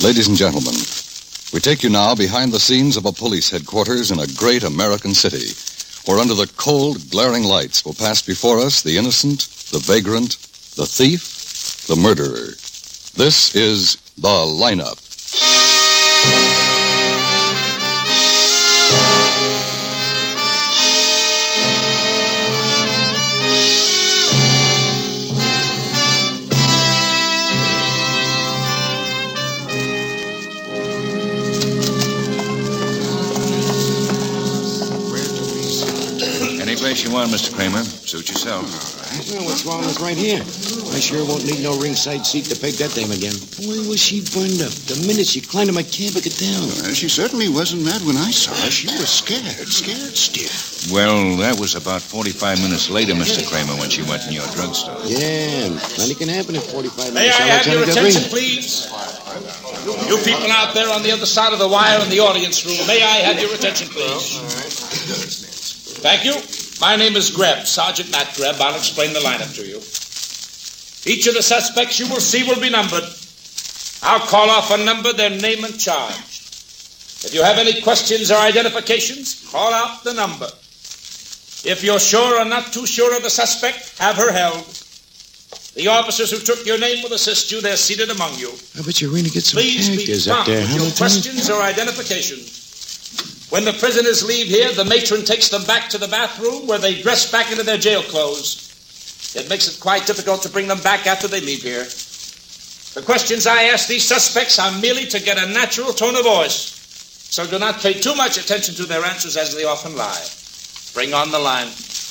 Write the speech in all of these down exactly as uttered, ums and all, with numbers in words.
Ladies and gentlemen, we take you now behind the scenes of a police headquarters in a great American city, where under the cold, glaring lights will pass before us the innocent, the vagrant, the thief, the murderer. This is The Lineup. Place you want, Mister Kramer. Suit yourself. All right. Well, what's wrong with right here? I sure won't need no ringside seat to peg that dame again. Why was she burned up? The minute she climbed in my cab, I could tell. Well, she certainly wasn't mad when I saw her. She was scared, scared stiff. Well, that was about forty-five minutes later, Mister Kramer, when she went in your drugstore. Yeah, plenty can happen in forty-five May minutes. I have your attention, please? You people out there on the other side of the wire in the audience room, may I have your attention, please? All right. Thank you. My name is Greb, Sergeant Matt Greb. I'll explain the lineup to you. Each of the suspects you will see will be numbered. I'll call off a number, their name and charge. If you have any questions or identifications, call out the number. If you're sure or not too sure of the suspect, have her held. The officers who took your name will assist you. They're seated among you. I bet you really get some Please be characters up prompt there, with huh, your Lieutenant? questions or identifications. When the prisoners leave here, the matron takes them back to the bathroom where they dress back into their jail clothes. It makes it quite difficult to bring them back after they leave here. The questions I ask these suspects are merely to get a natural tone of voice, so do not pay too much attention to their answers as they often lie. Bring on the line.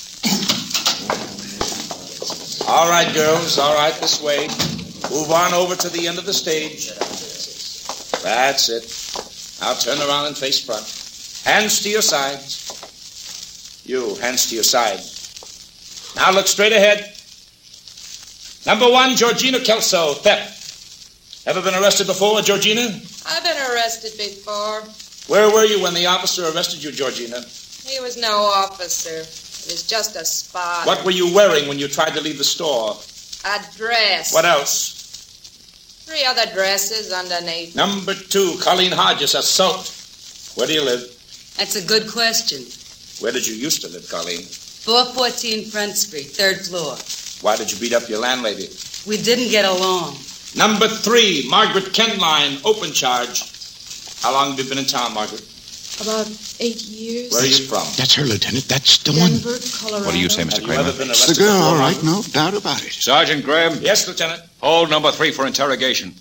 All right, girls, all right, this way. Move on over to the end of the stage. That's it. Now turn around and face front. Hands to your sides. You, hands to your side. Now look straight ahead. Number one, Georgina Kelso, theft. Ever been arrested before, Georgina? I've been arrested before. Where were you when the officer arrested you, Georgina? He was no officer. He was just a spy. What were you wearing when you tried to leave the store? A dress. What else? Three other dresses underneath. Number two, Colleen Hodges, assault. Where do you live? That's a good question. Where did you used to live, Colleen? four fourteen Front Street, third floor. Why did you beat up your landlady? We didn't get along. Number three, Margaret Kenline, open charge. How long have you been in town, Margaret? About eight years. Where are you from? That's her, Lieutenant. That's the Denver, one. Colorado. What do you say, Mister Have you Kramer? ever been It's arrested the girl, before, all right, Margaret? no doubt about it. Sergeant Graham, Yes, Lieutenant. hold number three for interrogation.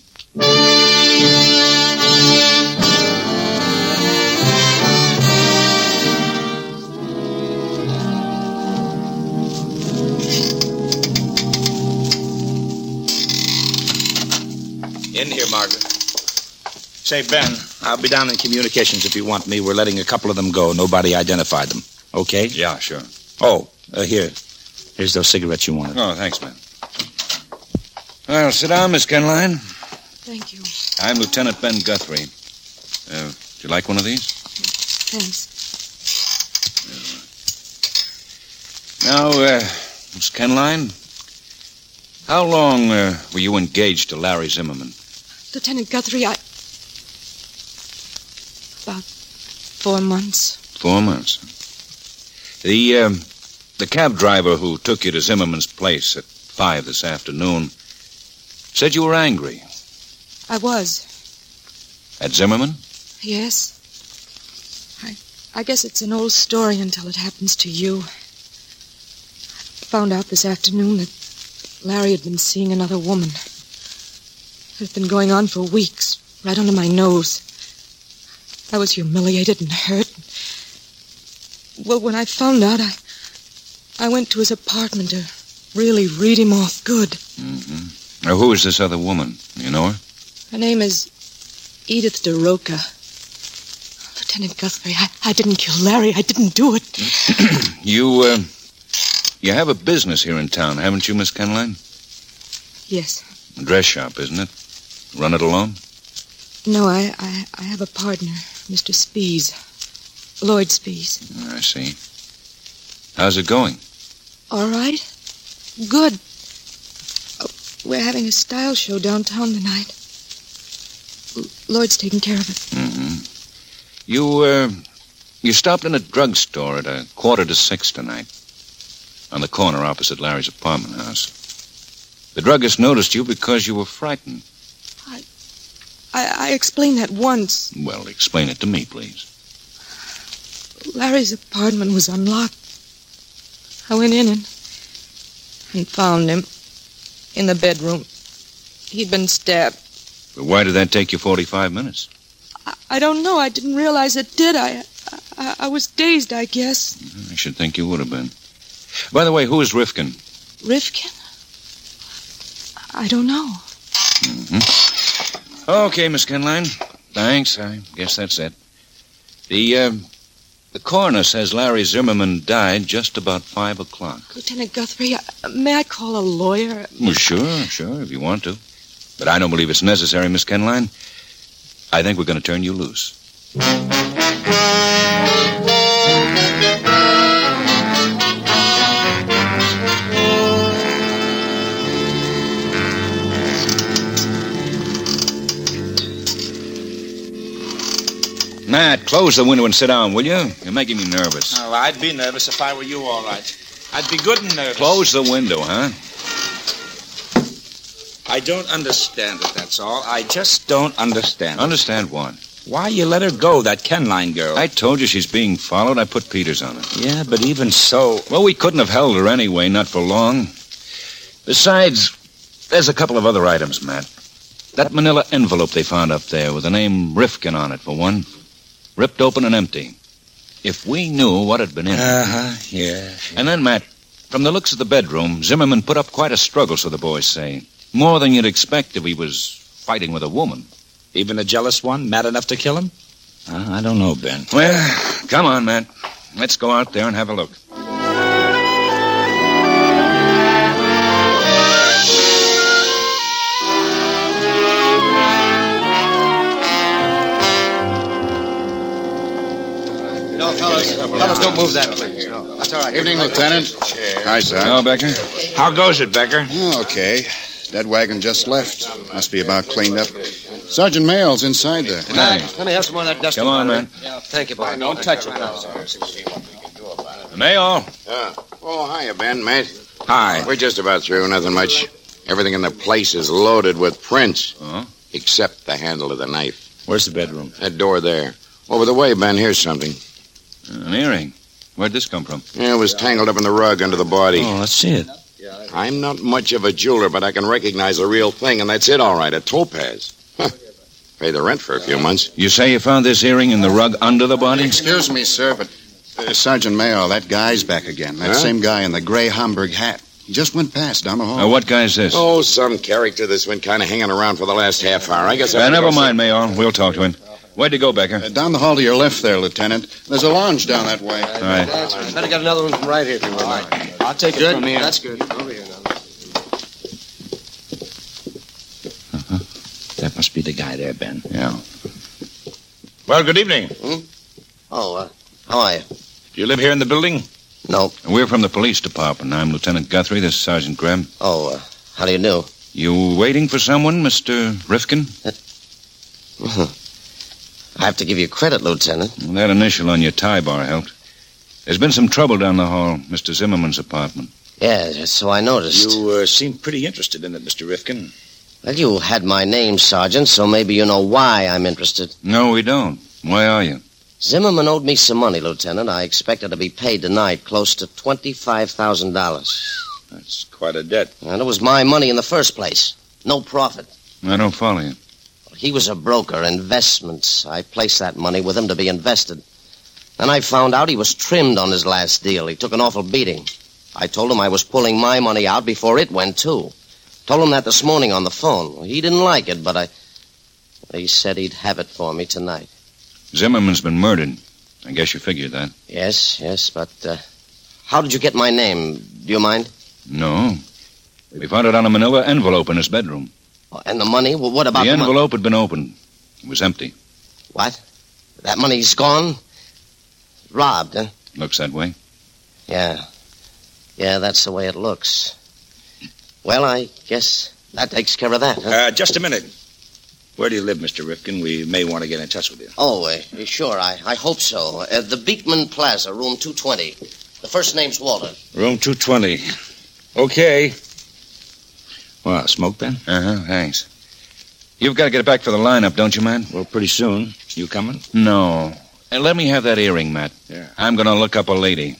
In here, Margaret. Say, Ben, I'll be down in communications if you want me. We're letting a couple of them go. Nobody identified them. Okay? Yeah, sure. Oh, uh, here. Here's those cigarettes you wanted. Oh, thanks, man. Well, sit down, Miss Kenline. Thank you. I'm Lieutenant Ben Guthrie. Uh, do you like one of these? Thanks. Now, uh, Miss Kenline, how long uh, were you engaged to Larry Zimmerman? Lieutenant Guthrie, I... About four months. Four months. The, um, the cab driver who took you to Zimmerman's place at five this afternoon said you were angry. I was. At Zimmerman? Yes. I I guess it's an old story until it happens to you. I found out this afternoon that Larry had been seeing another woman. It had been going on for weeks, right under my nose. I was humiliated and hurt. Well, when I found out, I I went to his apartment to really read him off good. Mm-hmm. Now, who is this other woman? You know her? Her name is Edith DeRoca. Lieutenant Guthrie, I, I didn't kill Larry. I didn't do it. You, uh, you have a business here in town, haven't you, Miss Kenline? Yes. A dress shop, isn't it? Run it alone? No, I, I, I have a partner, Mister Spees. Lloyd Spees. I see. How's it going? All right. Good. Oh, we're having a style show downtown tonight. L- Lloyd's taking care of it. Mm-hmm. You, uh, you stopped in a drugstore at a quarter to six tonight, on the corner opposite Larry's apartment house. The druggist noticed you because you were frightened. I, I, I explained that once. Well, explain it to me, please. Larry's apartment was unlocked. I went in and, and found him in the bedroom. He'd been stabbed. But why did that take you forty-five minutes? I, I don't know. I didn't realize it did. I, I I was dazed, I guess. I should think you would have been. By the way, who is Rifkin? Rifkin? I don't know. Mm-hmm. Okay, Miss Kenline. Thanks. I guess that's it. The, uh, the coroner says Larry Zimmerman died just about five o'clock. Lieutenant Guthrie, uh, may I call a lawyer? Well, sure, sure, if you want to. But I don't believe it's necessary, Miss Kenline. I think we're going to turn you loose. Matt, close the window and sit down, will you? You're making me nervous. Oh, I'd be nervous if I were you, all right. I'd be good and nervous. Close the window, huh? I don't understand it, that's all. I just don't understand it. Understand what? Why you let her go, that Kenline girl? I told you she's being followed. I put Peters on her. Yeah, but even so... Well, we couldn't have held her anyway, not for long. Besides, there's a couple of other items, Matt. That manila envelope they found up there with the name Rifkin on it, for one. Ripped open and empty. If we knew what had been in it. Uh-huh, yeah, yeah. And then, Matt, from the looks of the bedroom, Zimmerman put up quite a struggle, so the boys say. More than you'd expect if he was fighting with a woman. Even a jealous one, mad enough to kill him? Uh, I don't know, Ben. Well, come on, Matt. Let's go out there and have a look. No, fellas. Fellas, don't move that, please. No, that's all right. Evening, Lieutenant. Hi, sir. Hello, Becker. How goes it, Becker? Oh, okay. That wagon just left. Must be about cleaned up. Sergeant Mayall's inside there. Hey. Let me have some more of that dust. Come on, man. Yeah, thank you, boy. Don't touch it, fellas. Mayall. Yeah. Oh, hiya, Ben, mate. Hi. We're just about through. Nothing much. Everything in the place is loaded with prints. Uh-huh. Except the handle of the knife. Where's the bedroom? That door there. Over the way, Ben, here's something. An earring. Where'd this come from? Yeah, it was tangled up in the rug under the body. Oh, let's see it. I'm not much of a jeweler, but I can recognize a real thing, and that's it, all right, a topaz. Huh. Pay the rent for a few months. You say you found this earring in the rug under the body? Excuse me, sir, but uh, Sergeant Mayall, that guy's back again. That Huh? same guy in the gray Homburg hat. He just went past down the hall. Uh, what guy is this? Oh, some character that's been kind of hanging around for the last half hour. I guess I Uh, better never go mind, Mayall. We'll talk to him. Where'd you go, Becker? Uh, down the hall to your left there, Lieutenant. There's a lounge down that way. All right. Better get another one from right here if you would like. I'll take it from here. That's good. Over here now. That must be the guy there, Ben. Yeah. Well, good evening. Oh, uh, how are you? Do you live here in the building? No. We're from the police department. I'm Lieutenant Guthrie. This is Sergeant Greb. Oh, uh, how do you do? You waiting for someone, Mister Rifkin? I have to give you credit, Lieutenant. Well, that initial on your tie bar helped. There's been some trouble down the hall, Mister Zimmerman's apartment. Yeah, so I noticed. You uh, seem pretty interested in it, Mister Rifkin. Well, you had my name, Sergeant, so maybe you know why I'm interested. No, we don't. Why are you? Zimmerman owed me some money, Lieutenant. I expected to be paid tonight, close to twenty-five thousand dollars. That's quite a debt. And it was my money in the first place. No profit. I don't follow you. He was a broker, investments. I placed that money with him to be invested. Then I found out he was trimmed on his last deal. He took an awful beating. I told him I was pulling my money out before it went, too. Told him that this morning on the phone. He didn't like it, but I... He said he'd have it for me tonight. Zimmerman's been murdered. I guess you figured that. Yes, yes, but... Uh, how did you get my name? Do you mind? No. We found it on a manila envelope in his bedroom. Oh, and the money? Well, what about the the money? envelope had been opened. It was empty. What? That money's gone? Robbed, huh? Looks that way. Yeah. Yeah, that's the way it looks. Well, I guess that takes care of that, huh? Uh, just a minute. Where do you live, Mister Rifkin? We may want to get in touch with you. Oh, uh, sure, I, I hope so. Uh, the Beekman Plaza, room two twenty. The first name's Walter. Room two twenty. Okay. Well, smoke, Ben? Uh-huh, thanks. You've got to get back for the lineup, don't you, Matt? Well, pretty soon. You coming? No. And let me have that earring, Matt. Yeah. I'm going to look up a lady.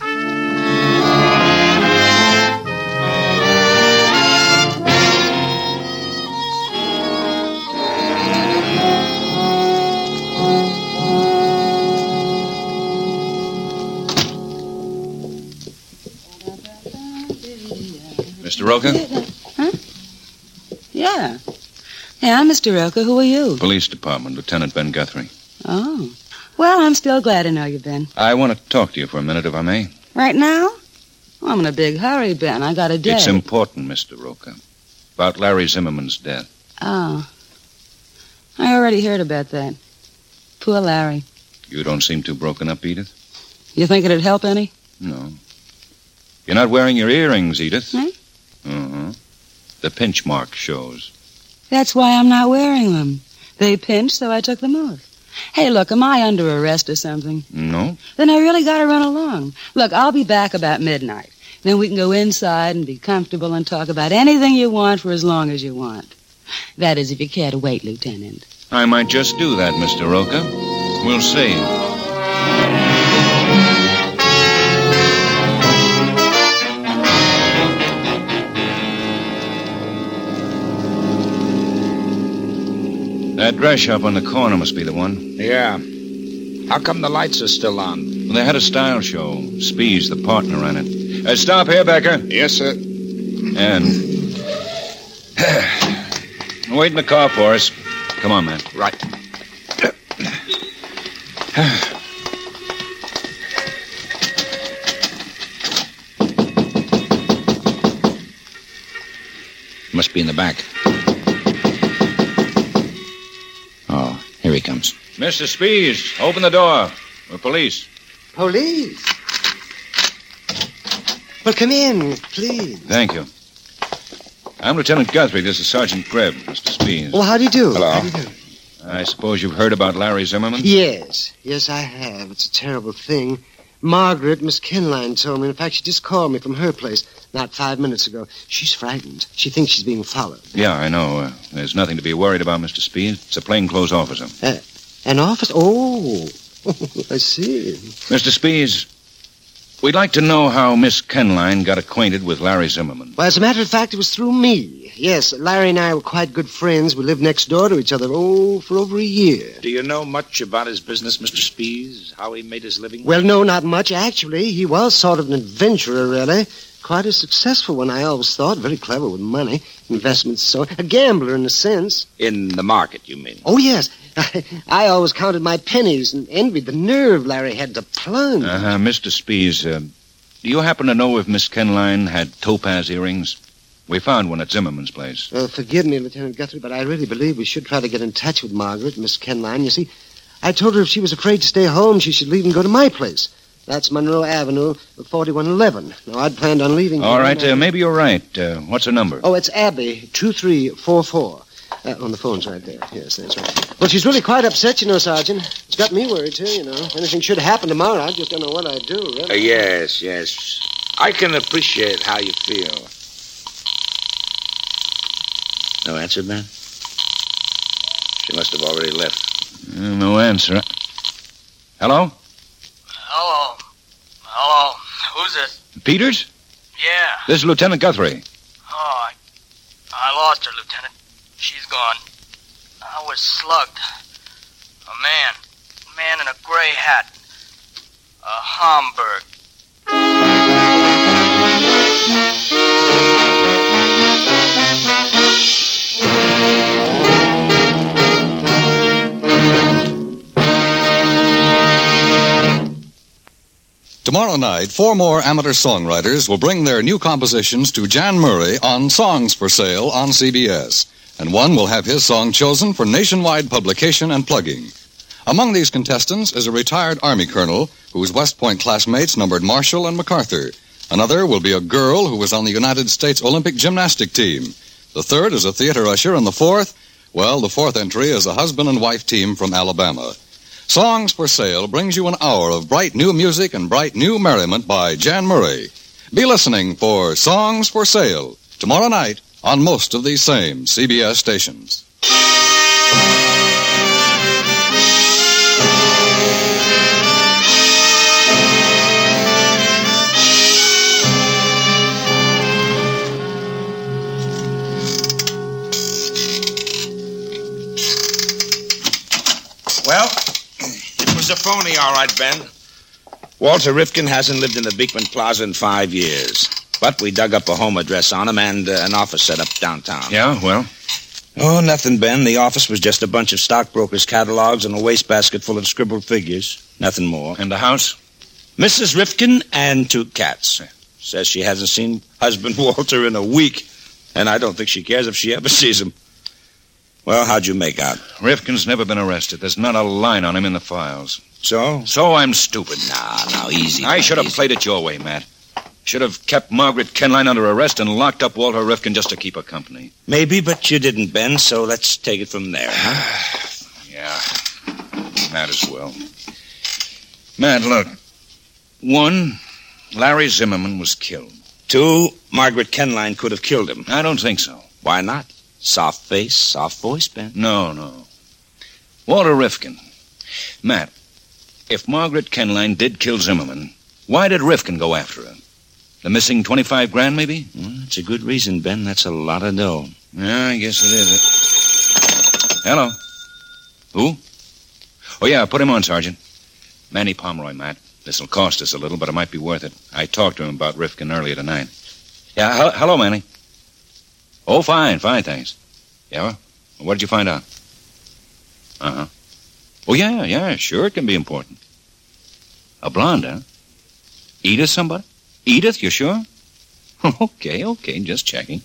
Mister Roca? Huh? Yeah. Yeah, I'm Mister Roca. Who are you? Police Department, Lieutenant Ben Guthrie. Oh. Well, I'm still glad to know you, Ben. I want to talk to you for a minute, if I may. Right now? Well, I'm in a big hurry, Ben. I got a date. It's important, Mister Roca. About Larry Zimmerman's death. Oh. I already heard about that. Poor Larry. You don't seem too broken up, Edith. You think it'd help any? No. You're not wearing your earrings, Edith. Hmm? Uh-huh. The pinch mark shows. That's why I'm not wearing them. They pinched, so I took them off. Hey, look, am I under arrest or something? No. Then I really gotta run along. Look, I'll be back about midnight. Then we can go inside and be comfortable and talk about anything you want for as long as you want. That is, if you care to wait, Lieutenant. I might just do that, Mister Roca. We'll see. That dress shop on the corner must be the one. Yeah. How come the lights are still on? Well, they had a style show. Spees, the partner, ran it. Uh, stop here, Becker. Yes, sir. And... wait in the car for us. Come on, man. Right. Must be in the back. Oh, here he comes. Mister Spees, open the door. We're police. Police? Well, come in, please. Thank you. I'm Lieutenant Guthrie. This is Sergeant Greb, Mister Spees. Well, how do you do? Hello. How do you do? I suppose you've heard about Larry Zimmerman? Yes. Yes, I have. It's a terrible thing. Margaret, Miss Kenline, told me. In fact, she just called me from her place not five minutes ago. She's frightened. She thinks she's being followed. Yeah, I know. Uh, there's nothing to be worried about, Mister Speed. It's a plainclothes officer. Uh, an officer? Oh, I see. Mister Spees, we'd like to know how Miss Kenline got acquainted with Larry Zimmerman. Well, as a matter of fact, it was through me. Yes, Larry and I were quite good friends. We lived next door to each other, oh, for over a year. Do you know much about his business, Mister Spees? How he made his living? Well, no, not much, actually. He was sort of an adventurer, really. Quite a successful one, I always thought. Very clever with money. Investments, so... A gambler, in a sense. In the market, you mean? Oh, yes. I, I always counted my pennies and envied the nerve Larry had to plunge. Uh-huh. Mister Spees, uh, do you happen to know if Miss Kenline had topaz earrings? We found one at Zimmerman's place. Uh, forgive me, Lieutenant Guthrie, but I really believe we should try to get in touch with Margaret, Miss Kenline. You see, I told her if she was afraid to stay home, she should leave and go to my place. That's Monroe Avenue, forty-one eleven. Now, I'd planned on leaving... All right, uh, maybe you're right. Uh, what's her number? Oh, it's Abby, two three four four. Uh, on the phone's right there. Yes, that's right. Well, she's really quite upset, you know, Sergeant. It's got me worried, too, you know. If anything should happen tomorrow, I just don't know what I'd do, really. Uh, yes, yes. I can appreciate how you feel. No answer, Ben? She must have already left. Uh, no answer. Hello? Hello. Hello. Who's this? Peters? Yeah. This is Lieutenant Guthrie. Oh, I, I lost her, Lieutenant. She's gone. I was slugged. A man. A man in a gray hat. A Homburg. Tomorrow night, four more amateur songwriters will bring their new compositions to Jan Murray on Songs for Sale on C B S. And one will have his song chosen for nationwide publication and plugging. Among these contestants is a retired Army colonel whose West Point classmates numbered Marshall and MacArthur. Another will be a girl who was on the United States Olympic gymnastic team. The third is a theater usher, and the fourth, Well, the fourth entry is a husband and wife team from Alabama. Songs for Sale brings you an hour of bright new music and bright new merriment by Jan Murray. Be listening for Songs for Sale tomorrow night on most of these same C B S stations. Well, it was a phony, all right, Ben. Walter Rifkin hasn't lived in the Beekman Plaza in five years. But we dug up a home address on him and uh, an office set up downtown. Yeah, well? Oh, nothing, Ben. The office was just a bunch of stockbrokers' catalogs and a wastebasket full of scribbled figures. Nothing more. And the house? Missus Rifkin and two cats. Says she hasn't seen husband Walter in a week. And I don't think she cares if she ever sees him. Well, how'd you make out? Rifkin's never been arrested. There's not a line on him in the files. So? So I'm stupid. Nah, now, easy. I should have easy. played it your way, Matt. Should have kept Margaret Kenline under arrest and locked up Walter Rifkin just to keep her company. Maybe, but you didn't, Ben, so let's take it from there, huh? Yeah, might as well. Matt, look. One, Larry Zimmerman was killed. Two, Margaret Kenline could have killed him. I don't think so. Why not? Soft face, soft voice, Ben. No, no. Walter Rifkin. Matt, if Margaret Kenline did kill Zimmerman, why did Rifkin go after her? The missing twenty-five grand, maybe? Well, that's a good reason, Ben. That's a lot of dough. Yeah, I guess it is. Hello. Who? Oh, yeah, put him on, Sergeant. Manny Pomeroy, Matt. This'll cost us a little, but it might be worth it. I talked to him about Rifkin earlier tonight. Yeah, he- hello, Manny. Oh, fine, fine, thanks. Yeah, well, what did you find out? Uh-huh. Oh, yeah, yeah, sure, it can be important. A blonde, huh? Edith somebody? Edith, you sure? Okay, okay, just checking.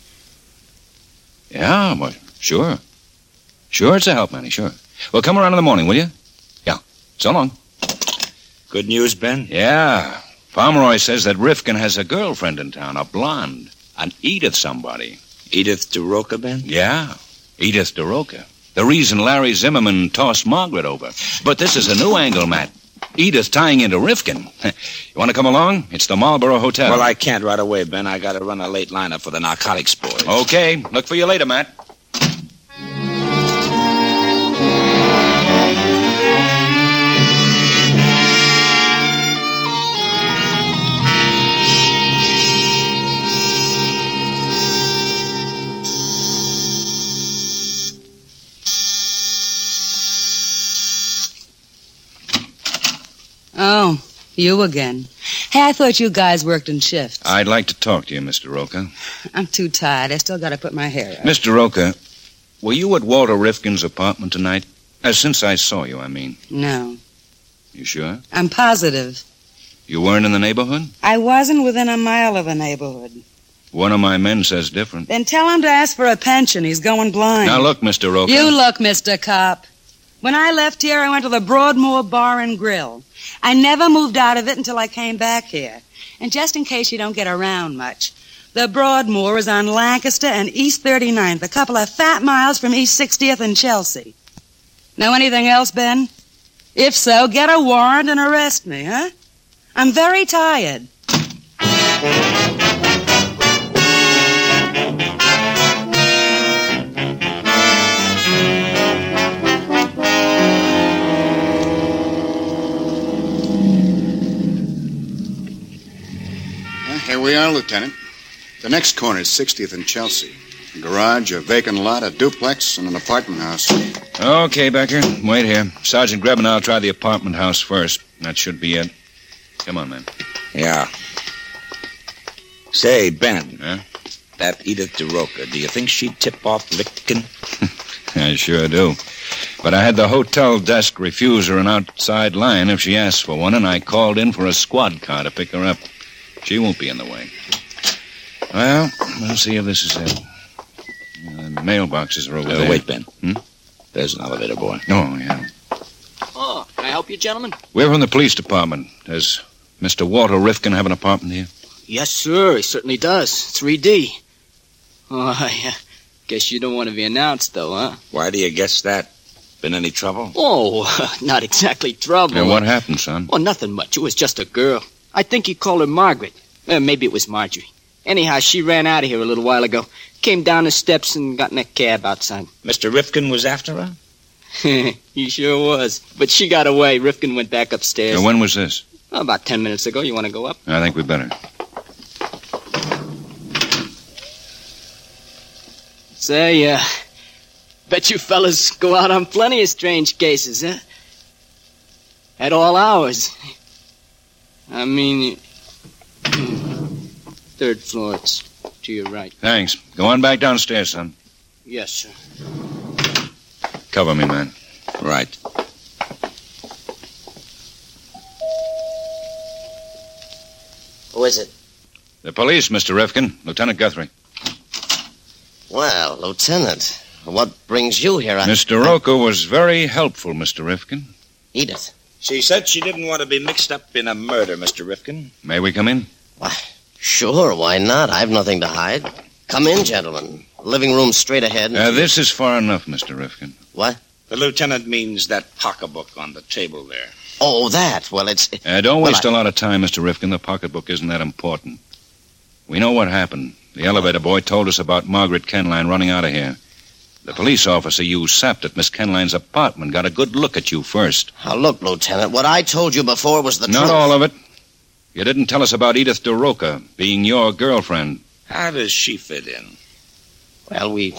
Yeah, well, sure. Sure, it's a help, Manny, sure. Well, come around in the morning, will you? Yeah, so long. Good news, Ben? Yeah. Pomeroy says that Rifkin has a girlfriend in town, a blonde. An Edith somebody. Edith DeRoca, Ben? Yeah, Edith DeRoca. The reason Larry Zimmerman tossed Margaret over. But this is a new angle, Matt. Edith tying into Rifkin. You want to come along? It's the Marlboro Hotel. Well, I can't right away, Ben. I got to run a late lineup for the narcotics boys. Okay, look for you later, Matt. Oh, you again. Hey, I thought you guys worked in shifts. I'd like to talk to you, Mister Roca. I'm too tired. I still got to put my hair up. Mister Roca, were you at Walter Rifkin's apartment tonight? Uh, since I saw you, I mean. No. You sure? I'm positive. You weren't in the neighborhood? I wasn't within a mile of the neighborhood. One of my men says different. Then tell him to ask for a pension. He's going blind. Now, look, Mister Roca. You look, Mister Cop. When I left here, I went to the Broadmoor Bar and Grill. I never moved out of it until I came back here. And just in case you don't get around much, the Broadmoor is on Lancaster and East thirty-ninth, a couple of fat miles from East sixtieth and Chelsea. Know anything else, Ben? If so, get a warrant and arrest me, huh? I'm very tired. Here we are, Lieutenant. The next corner is sixtieth and Chelsea. A garage, a vacant lot, a duplex, and an apartment house. Okay, Becker. Wait here. Sergeant Greb and I'll try the apartment house first. That should be it. Come on, man. Yeah. Say, Ben. Huh? That Edith DeRoca, do you think she'd tip off Rifkin? I sure do. But I had the hotel desk refuse her an outside line if she asked for one, and I called in for a squad car to pick her up. She won't be in the way. Well, we'll see if this is it. Uh, the mailboxes are over uh, there. Wait, Ben. Hmm? There's an elevator boy. Oh, yeah. Oh, can I help you, gentlemen? We're from the police department. Does Mister Walter Rifkin have an apartment here? Yes, sir. He certainly does. three D. Oh, I uh, Guess you don't want to be announced, though, huh? Why do you guess that? Been any trouble? Oh, not exactly trouble. Now, what happened, son? Oh, nothing much. It was just a girl. I think he called her Margaret. Uh, maybe it was Marjorie. Anyhow, she ran out of here a little while ago. Came down the steps and got in a cab outside. Mister Rifkin was after her? He sure was. But she got away. Rifkin went back upstairs. Now, when was this? Oh, about ten minutes ago. You want to go up? I think we better. Say, uh, bet you fellas go out on plenty of strange cases, huh? At all hours. I mean, third floor, it's to your right. Thanks. Go on back downstairs, son. Yes, sir. Cover me, man. Right. Who is it? The police, Mister Rifkin. Lieutenant Guthrie. Well, Lieutenant, what brings you here? I... Mister Rocco was very helpful, Mister Rifkin. Edith. She said she didn't want to be mixed up in a murder, Mister Rifkin. May we come in? Why, sure, why not? I've nothing to hide. Come in, gentlemen. Living room straight ahead. Uh, this is far enough, Mister Rifkin. What? The lieutenant means that pocketbook on the table there. Oh, that. Well, it's... Uh, don't well, waste I... a lot of time, Mister Rifkin. The pocketbook isn't that important. We know what happened. The elevator boy told us about Margaret Kenline running out of here. The police officer you sapped at Miss Kenline's apartment got a good look at you first. Now, look, Lieutenant, what I told you before was the Not truth. Not all of it. You didn't tell us about Edith DeRoca being your girlfriend. How does she fit in? Well, we...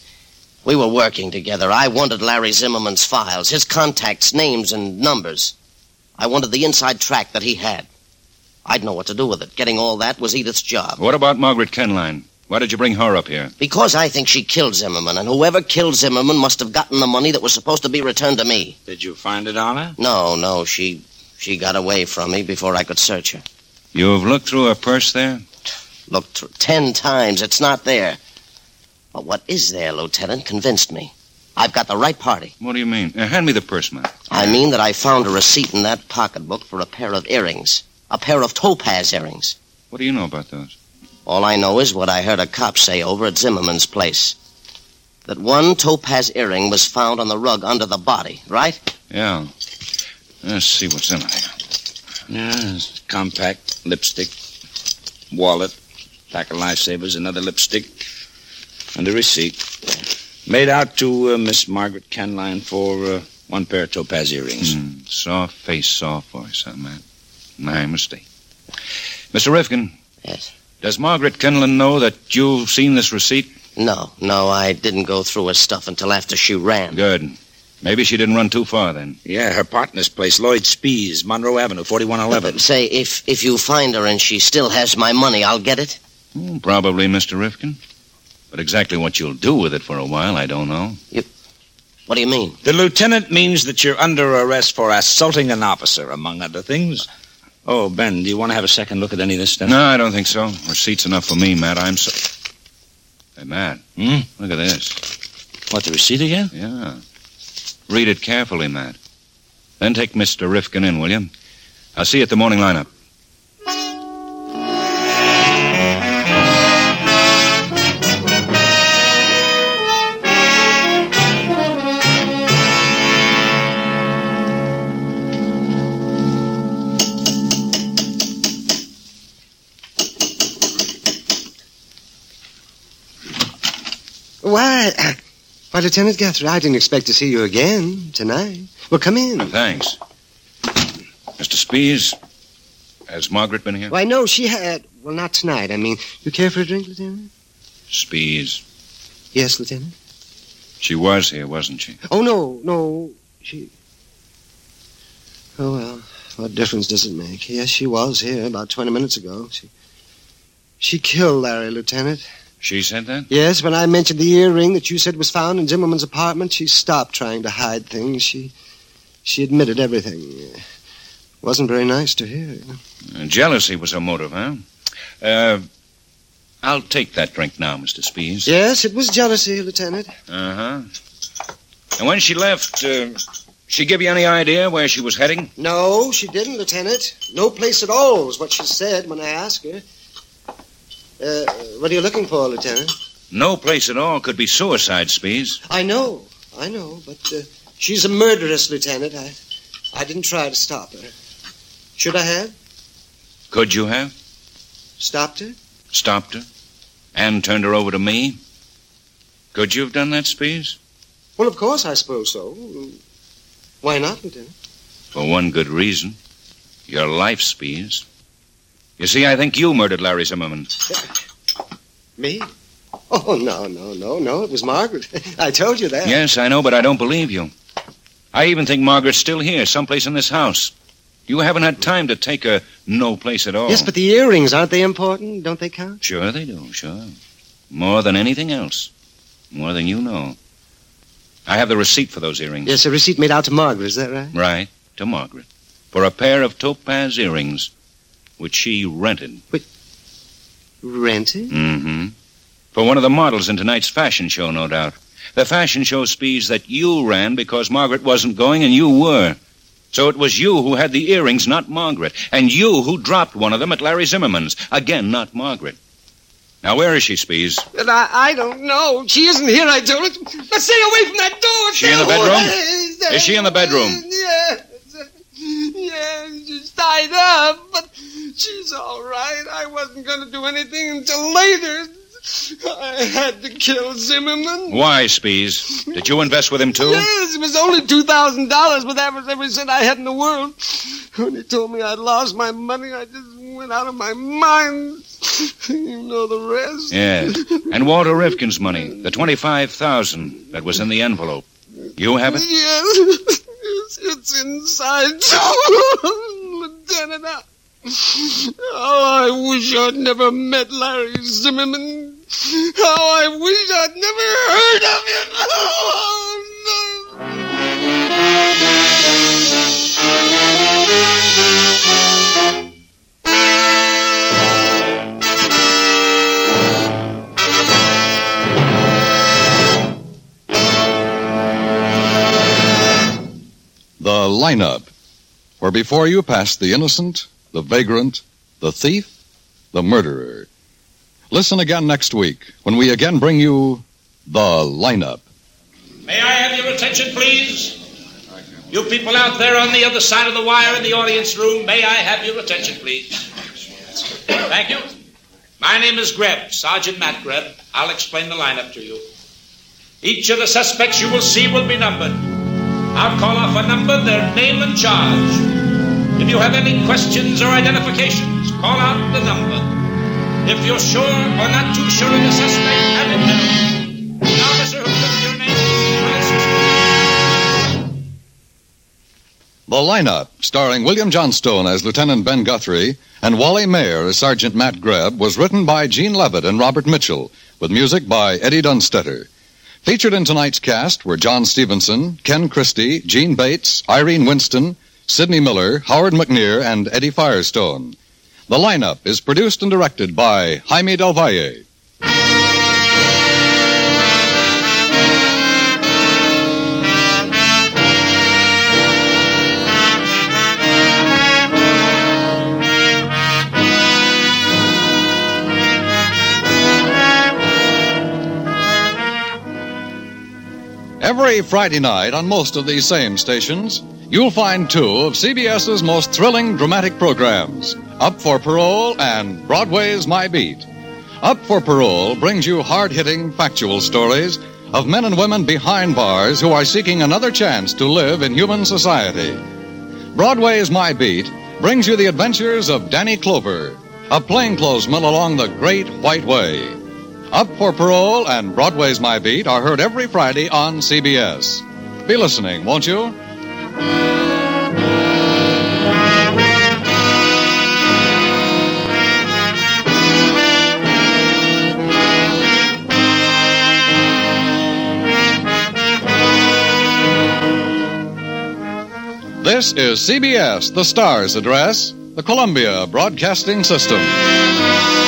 We were working together. I wanted Larry Zimmerman's files, his contacts, names, and numbers. I wanted the inside track that he had. I'd know what to do with it. Getting all that was Edith's job. What about Margaret Kenline? Why did you bring her up here? Because I think she killed Zimmerman, and whoever killed Zimmerman must have gotten the money that was supposed to be returned to me. Did you find it on her? No, no, she she got away from me before I could search her. You've looked through her purse there? Looked through ten times. It's not there. But what is there, Lieutenant, convinced me. I've got the right party. What do you mean? Uh, hand me the purse, man. I mean that I found a receipt in that pocketbook for a pair of earrings. A pair of topaz earrings. What do you know about those? All I know is what I heard a cop say over at Zimmerman's place. That one topaz earring was found on the rug under the body, right? Yeah. Let's see what's in it. Yeah, compact, lipstick, wallet, pack of lifesavers, another lipstick, and a receipt. Made out to uh, Miss Margaret Kenline for uh, one pair of topaz earrings. Mm, soft face, soft voice, huh, man? My mistake. Mister Rifkin. Yes? Does Margaret Kenline know that you've seen this receipt? No, no, I didn't go through her stuff until after she ran. Good. Maybe she didn't run too far then. Yeah, her partner's place, Lloyd Spees, Monroe Avenue, forty-one eleven. Uh, say, if, if you find her and she still has my money, I'll get it? Hmm, probably, Mister Rifkin. But exactly what you'll do with it for a while, I don't know. You... What do you mean? The lieutenant means that you're under arrest for assaulting an officer, among other things. Oh, Ben, do you want to have a second look at any of this stuff? No, I don't think so. Receipt's enough for me, Matt. I'm so... Hey, Matt. Hmm? Look at this. What, the receipt again? Yeah. Read it carefully, Matt. Then take Mister Rifkin in, will you? I'll see you at the morning lineup. Why, uh, why, Lieutenant Guthrie, I didn't expect to see you again tonight. Well, come in. Thanks. Mister Spees, has Margaret been here? Why, no, she had... Well, not tonight. I mean, you care for a drink, Lieutenant? Spees. Yes, Lieutenant? She was here, wasn't she? Oh, no, no. She... Oh, well, what difference does it make? Yes, she was here about twenty minutes ago. She... She killed Larry, Lieutenant. She said that? Yes, when I mentioned the earring that you said was found in Zimmerman's apartment, she stopped trying to hide things. She she admitted everything. Wasn't very nice to hear. Uh, jealousy was her motive, huh? Uh, I'll take that drink now, Mister Spees. Yes, it was jealousy, Lieutenant. Uh-huh. And when she left, uh, she give you any idea where she was heading? No, she didn't, Lieutenant. No place at all was what she said when I asked her. Uh, what are you looking for, Lieutenant? No place at all could be suicide, Spees. I know, I know, but uh, she's a murderess, Lieutenant. I, I didn't try to stop her. Should I have? Could you have? Stopped her? Stopped her? And turned her over to me? Could you have done that, Spees? Well, of course, I suppose so. Why not, Lieutenant? For one good reason. Your life, Spees. You see, I think you murdered Larry Zimmerman. Me? Oh, no, no, no, no. It was Margaret. I told you that. Yes, I know, but I don't believe you. I even think Margaret's still here, someplace in this house. You haven't had time to take her no place at all. Yes, but the earrings, aren't they important? Don't they count? Sure they do, sure. More than anything else. More than you know. I have the receipt for those earrings. Yes, a receipt made out to Margaret, is that right? Right, to Margaret. For a pair of topaz earrings, which she rented. Wait, rented? Mm-hmm. For one of the models in tonight's fashion show, no doubt. The fashion show, Spees, that you ran because Margaret wasn't going and you were. So it was you who had the earrings, not Margaret. And you who dropped one of them at Larry Zimmerman's. Again, not Margaret. Now, where is she, Spees? But I, I don't know. She isn't here, I told her. But stay away from that door. Is she in the bedroom? Is she in the bedroom? Yes. Yes, she's tied up, but she's all right. I wasn't going to do anything until later. I had to kill Zimmerman. Why, Spees? Did you invest with him, too? Yes, it was only two thousand dollars, but that was every cent I had in the world. When he told me I'd lost my money, I just went out of my mind. You know the rest. Yes. And Walter Rifkin's money, the twenty-five thousand dollars that was in the envelope. You have it? Yes. It's inside, Lieutenant. I, oh, I wish I'd never met Larry Zimmerman. How I wish I'd never heard of him. Oh, no. The lineup, where before you pass the innocent, the vagrant, the thief, the murderer. Listen again next week when we again bring you the lineup. May I have your attention, please? You people out there on the other side of the wire in the audience room, may I have your attention, please? Thank you. My name is Greb, Sergeant Matt Greb. I'll explain the lineup to you. Each of the suspects you will see will be numbered. I'll call off a number, their name and charge. If you have any questions or identifications, call out the number. If you're sure or not too sure of the suspect, have it known. An officer who gives your name will assist you. The lineup, starring William Johnstone as Lieutenant Ben Guthrie and Wally Mayer as Sergeant Matt Greb, was written by Gene Levitt and Robert Mitchell, with music by Eddie Dunstetter. Featured in tonight's cast were John Stevenson, Ken Christie, Gene Bates, Irene Winston, Sidney Miller, Howard McNear, and Eddie Firestone. The lineup is produced and directed by Jaime Del Valle. Every Friday night on most of these same stations, you'll find two of CBS's most thrilling dramatic programs, Up for Parole and Broadway's My Beat. Up for Parole brings you hard-hitting, factual stories of men and women behind bars who are seeking another chance to live in human society. Broadway's My Beat brings you the adventures of Danny Clover, a plainclothesman along the Great White Way. Up for Parole and Broadway's My Beat are heard every Friday on C B S. Be listening, won't you? This is C B S, the Star's address, the Columbia Broadcasting System.